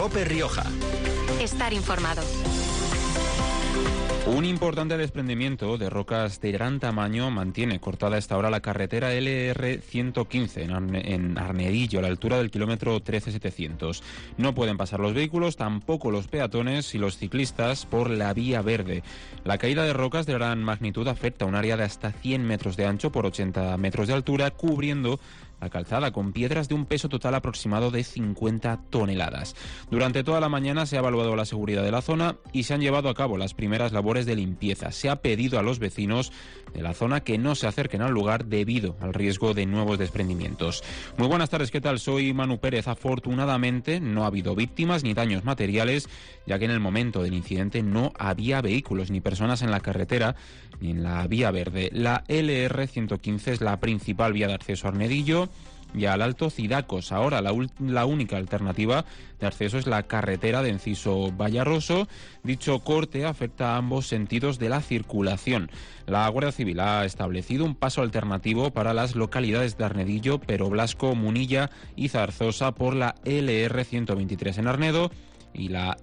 COPE Rioja. Estar informado. Un importante desprendimiento de rocas de gran tamaño mantiene cortada a esta hora la carretera LR115 en Arnedillo, a la altura del kilómetro 13700. No pueden pasar los vehículos, tampoco los peatones y los ciclistas por la vía verde. La caída de rocas de gran magnitud afecta a un área de hasta 100 metros de ancho por 80 metros de altura, cubriendo la calzada con piedras de un peso total aproximado de 50 toneladas. Durante toda la mañana se ha evaluado la seguridad de la zona y se han llevado a cabo las primeras labores de limpieza. Se ha pedido a los vecinos de la zona que no se acerquen al lugar debido al riesgo de nuevos desprendimientos. Muy buenas tardes, ¿qué tal? Soy Manu Pérez. Afortunadamente no ha habido víctimas ni daños materiales, ya que en el momento del incidente no había vehículos ni personas en la carretera ni en la vía verde. La LR115 es la principal vía de acceso a Arnedillo y al Alto Cidacos. Ahora la única alternativa de acceso es la carretera de Enciso Vallarroso. Dicho corte afecta a ambos sentidos de la circulación. La Guardia Civil ha establecido un paso alternativo para las localidades de Arnedillo, Pero Blasco, Munilla y Zarzosa por la LR123 en Arnedo y la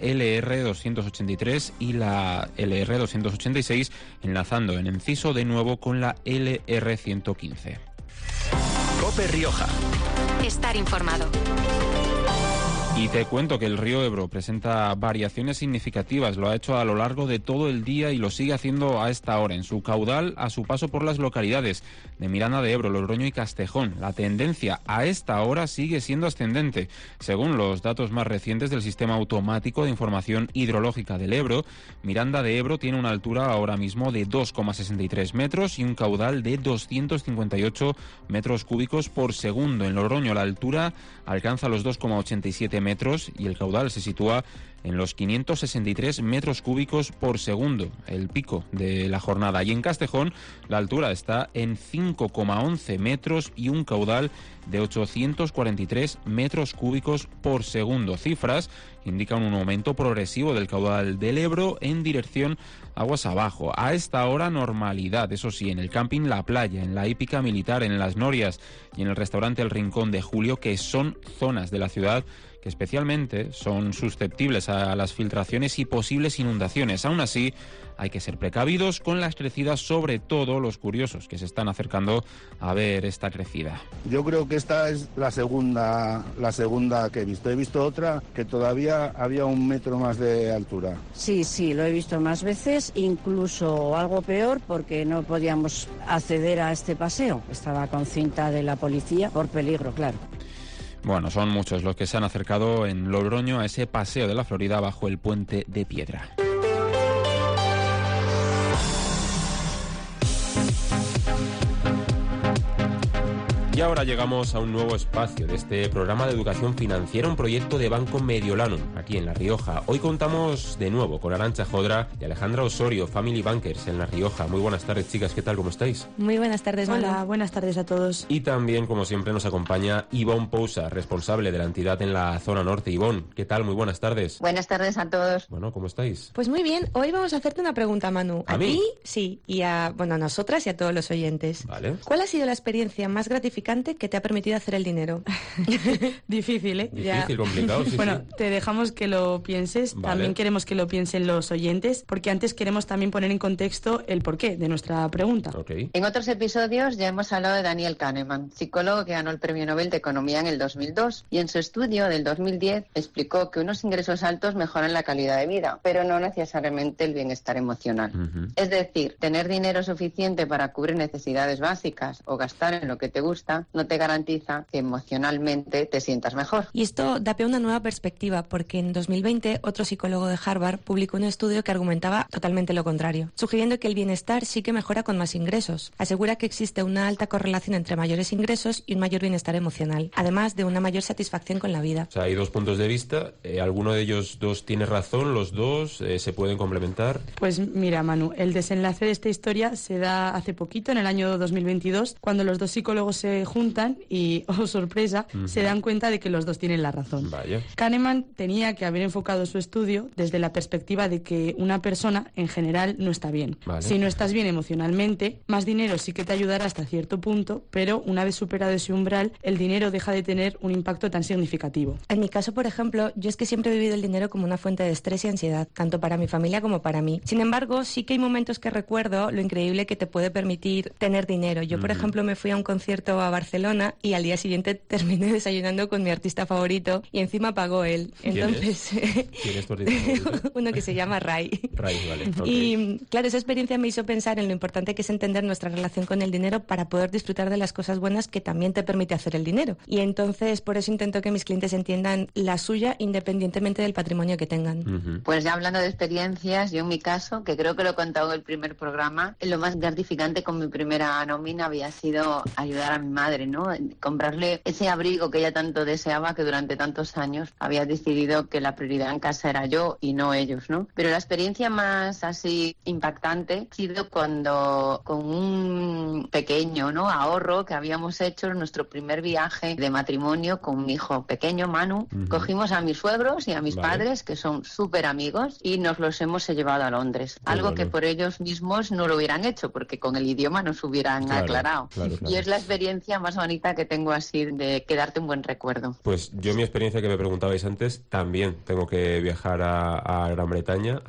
LR283 y la LR286, enlazando en Enciso de nuevo con la LR115. COPE Rioja. Estar informado. Y te cuento que el río Ebro presenta variaciones significativas. Lo ha hecho a lo largo de todo el día y lo sigue haciendo a esta hora. En su caudal, a su paso por las localidades de Miranda de Ebro, Logroño y Castejón. La tendencia a esta hora sigue siendo ascendente. Según los datos más recientes del Sistema Automático de Información Hidrológica del Ebro, Miranda de Ebro tiene una altura ahora mismo de 2,63 metros y un caudal de 258 metros cúbicos por segundo. En Logroño la altura alcanza los 2,87 metros y el caudal se sitúa en los 563 metros cúbicos por segundo, el pico de la jornada. Y en Castejón la altura está en 5,11 metros y un caudal de 843 metros cúbicos por segundo. Cifras que indican un aumento progresivo del caudal del Ebro en dirección aguas abajo. A esta hora normalidad, eso sí, en el camping La Playa, en la hípica militar, en Las Norias y en el restaurante El Rincón de Julio, que son zonas de la ciudad que especialmente son susceptibles a las filtraciones y posibles inundaciones. Aún así, hay que ser precavidos con las crecidas, sobre todo los curiosos que se están acercando a ver esta crecida. Yo creo que esta es la segunda que he visto. He visto otra que todavía había 1 metro más de altura. Sí, lo he visto más veces, incluso algo peor porque no podíamos acceder a este paseo. Estaba con cinta de la policía por peligro, claro. Bueno, son muchos los que se han acercado en Logroño a ese paseo de la Florida bajo el puente de piedra. Y ahora llegamos a un nuevo espacio de este programa de educación financiera, un proyecto de Banco Mediolanum, aquí en La Rioja. Hoy contamos de nuevo con Arantxa Jodra y Alejandra Osorio, Family Bankers en La Rioja. Muy buenas tardes, chicas, ¿qué tal? ¿Cómo estáis? Muy buenas tardes, Manu. Hola, buenas tardes a todos. Y también, como siempre, nos acompaña Ivonne Pousa, responsable de la entidad en la zona norte. Ivonne, ¿qué tal? Muy buenas tardes. Buenas tardes a todos. Bueno, ¿cómo estáis? Pues muy bien, hoy vamos a hacerte una pregunta, Manu. ¿A mí? Ti, sí, y a nosotras y a todos los oyentes. Vale. ¿Cuál ha sido la experiencia más gratificante que te ha permitido hacer el dinero? Difícil, ¿eh? Difícil, complicado, sí. Bueno, te dejamos que lo pienses. Vale. También queremos que lo piensen los oyentes, porque antes queremos también poner en contexto el porqué de nuestra pregunta. Okay. En otros episodios ya hemos hablado de Daniel Kahneman, psicólogo que ganó el Premio Nobel de Economía en el 2002, y en su estudio del 2010 explicó que unos ingresos altos mejoran la calidad de vida, pero no necesariamente el bienestar emocional. Es decir, tener dinero suficiente para cubrir necesidades básicas o gastar en lo que te gusta no te garantiza que emocionalmente te sientas mejor. Y esto da pie a una nueva perspectiva, porque en 2020 otro psicólogo de Harvard publicó un estudio que argumentaba totalmente lo contrario, sugiriendo que el bienestar sí que mejora con más ingresos. Asegura que existe una alta correlación entre mayores ingresos y un mayor bienestar emocional, además de una mayor satisfacción con la vida. O sea, hay dos puntos de vista. ¿Alguno de ellos dos tiene razón? ¿Los dos se pueden complementar? Pues mira, Manu, el desenlace de esta historia se da hace poquito, en el año 2022, cuando los dos psicólogos se juntan y, oh sorpresa, se dan cuenta de que los dos tienen la razón. Vaya. Kahneman tenía que haber enfocado su estudio desde la perspectiva de que una persona en general no está bien. Vale. Si no estás bien emocionalmente, más dinero sí que te ayudará hasta cierto punto, pero una vez superado ese umbral, el dinero deja de tener un impacto tan significativo. En mi caso, por ejemplo, yo es que siempre he vivido el dinero como una fuente de estrés y ansiedad, tanto para mi familia como para mí. Sin embargo, sí que hay momentos que recuerdo lo increíble que te puede permitir tener dinero. Yo, por ejemplo, me fui a un concierto a Barcelona y al día siguiente terminé desayunando con mi artista favorito y encima pagó él. Entonces, ¿Quién es tu artista favorito? uno que se llama Ray. Ray, vale. Okay. Y claro, esa experiencia me hizo pensar en lo importante que es entender nuestra relación con el dinero para poder disfrutar de las cosas buenas que también te permite hacer el dinero. Y entonces, por eso intento que mis clientes entiendan la suya independientemente del patrimonio que tengan. Pues ya hablando de experiencias, yo en mi caso, que creo que lo he contado en el primer programa, lo más gratificante con mi primera nómina había sido ayudar a mi madre, ¿no? Comprarle ese abrigo que ella tanto deseaba, que durante tantos años había decidido que la prioridad en casa era yo y no ellos, ¿no? Pero la experiencia más así impactante ha sido cuando con un pequeño, ¿no?, ahorro que habíamos hecho en nuestro primer viaje de matrimonio con mi hijo pequeño, Manu, cogimos a mis suegros y a mis padres, que son súper amigos, y nos los hemos llevado a Londres. Algo que por ellos mismos no lo hubieran hecho, porque con el idioma nos hubieran aclarado. Claro. Y es la experiencia más bonita que tengo así de quedarte un buen recuerdo. Pues yo mi experiencia que me preguntabais antes, también tengo que viajar a Gran Bretaña,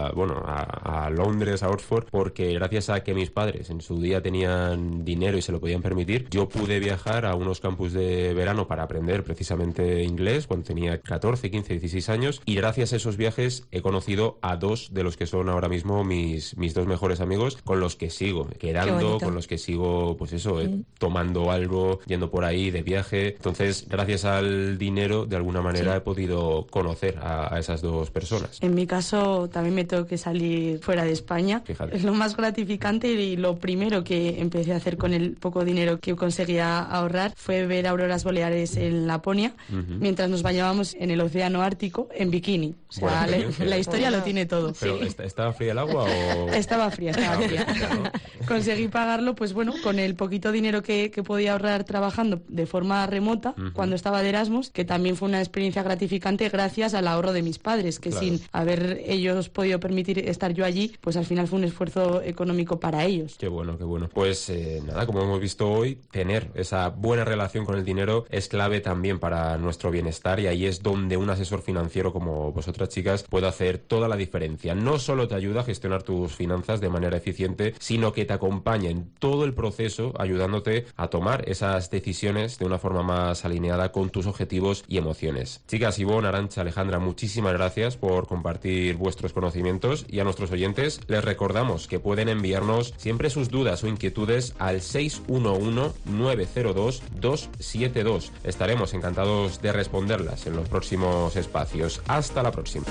a Londres, a Oxford, porque gracias a que mis padres en su día tenían dinero y se lo podían permitir, yo pude viajar a unos campus de verano para aprender precisamente inglés cuando tenía 14, 15, 16 años, y gracias a esos viajes he conocido a dos de los que son ahora mismo mis dos mejores amigos, con los que sigo quedando, con los que sigo, pues eso, tomando algo, yendo por ahí de viaje. Entonces, gracias al dinero, de alguna manera he podido conocer a esas dos personas. En mi caso, también me tengo que salir fuera de España. Fíjate. Es lo más gratificante y lo primero que empecé a hacer con el poco dinero que conseguía ahorrar fue ver auroras boreales en Laponia, mientras nos bañábamos en el océano Ártico en bikini. O sea, la historia lo tiene todo. ¿Pero estaba fría el agua o...? Estaba fría. Conseguí pagarlo, pues bueno, con el poquito dinero que podía ahorrar trabajando de forma remota cuando estaba de Erasmus, que también fue una experiencia gratificante gracias al ahorro de mis padres, que sin haber ellos podido permitir estar yo allí, pues al final fue un esfuerzo económico para ellos. Qué bueno, qué bueno. Pues nada, como hemos visto hoy, tener esa buena relación con el dinero es clave también para nuestro bienestar, y ahí es donde un asesor financiero como vosotras, chicas, puede hacer toda la diferencia. No solo te ayuda a gestionar tus finanzas de manera eficiente, sino que te acompaña en todo el proceso, ayudándote a tomar esas decisiones de una forma más alineada con tus objetivos y emociones. Chicas, Ivonne, Arantxa, Alejandra, muchísimas gracias por compartir vuestros conocimientos, y a nuestros oyentes les recordamos que pueden enviarnos siempre sus dudas o inquietudes al 611-902-272. Estaremos encantados de responderlas en los próximos espacios. Hasta la próxima.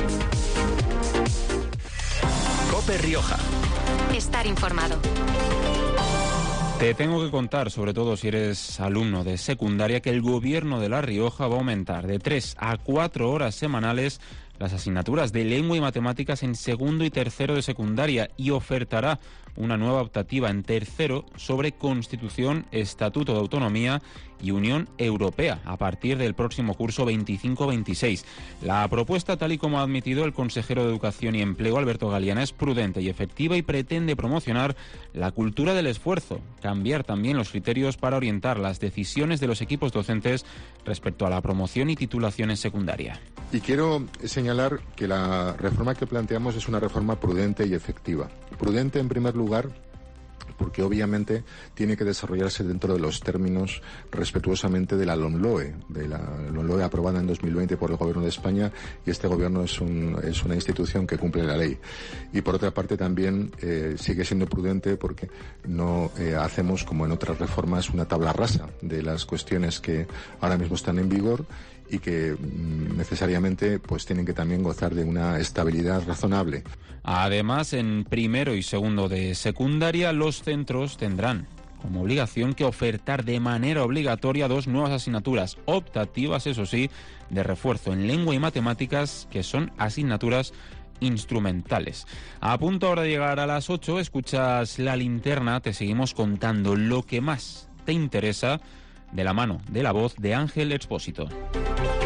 COPE Rioja. Estar informado. Te tengo que contar, sobre todo si eres alumno de secundaria, que el Gobierno de La Rioja va a aumentar de 3 a 4 horas semanales las asignaturas de lengua y matemáticas en segundo y tercero de secundaria, y ofertará una nueva optativa en tercero sobre Constitución, Estatuto de Autonomía y Unión Europea a partir del próximo curso 25-26. La propuesta, tal y como ha admitido el consejero de Educación y Empleo, Alberto Galeana, es prudente y efectiva y pretende promocionar la cultura del esfuerzo, cambiar también los criterios para orientar las decisiones de los equipos docentes respecto a la promoción y titulación en secundaria. Y quiero señalar que la reforma que planteamos es una reforma prudente y efectiva. Prudente, en primer lugar, porque obviamente tiene que desarrollarse dentro de los términos respetuosamente de la LOMLOE, aprobada en 2020 por el Gobierno de España, y este Gobierno es una institución que cumple la ley. Y por otra parte también sigue siendo prudente porque no hacemos, como en otras reformas, una tabla rasa de las cuestiones que ahora mismo están en vigor y que necesariamente pues tienen que también gozar de una estabilidad razonable. Además, en primero y segundo de secundaria, los centros tendrán como obligación que ofertar de manera obligatoria 2 nuevas asignaturas optativas, eso sí, de refuerzo en lengua y matemáticas, que son asignaturas instrumentales. A punto ahora de llegar a las 8, escuchas La Linterna, te seguimos contando lo que más te interesa de la mano de la voz de Ángel Expósito.